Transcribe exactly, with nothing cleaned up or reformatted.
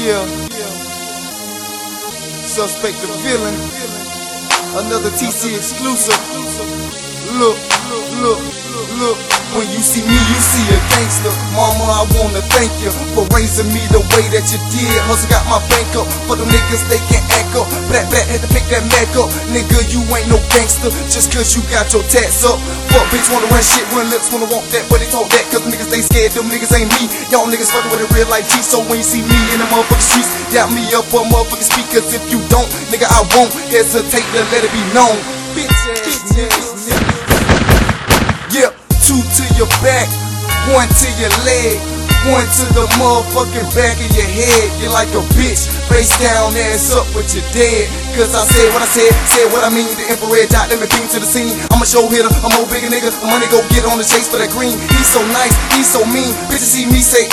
Yeah. Suspect the villain. Another T C exclusive. Look, look, look. When you see me, you see a gangster. Mama, I wanna thank you for raising me the way that you did. Hustle got my bank up. For them niggas, they can't act up. Black, black, had to pick that Mac up. Nigga, you ain't no gangster just cause you got your tats up. Fuck bitch, wanna run shit, run lips, wanna walk that, but they talk that cause niggas, they scared. Them niggas ain't me. Y'all niggas fucking with a real life G. So when you see me in the motherfucking streets, doubt me up on motherfucking speak. Cause if you don't, nigga, I won't hesitate to let it be known. Bitch ass niggas, nigga. Yeah. Two to your back, one to your leg, one to the motherfucking back of your head. You're like a bitch, face down, ass up, but you're dead. Cause I said what I said, said what I mean. The infrared dot, let me beam to the scene. I'm a show hitter, I'm a bigger nigga. Money go get on the chase for that green. He's so nice, he's so mean. Bitches see me say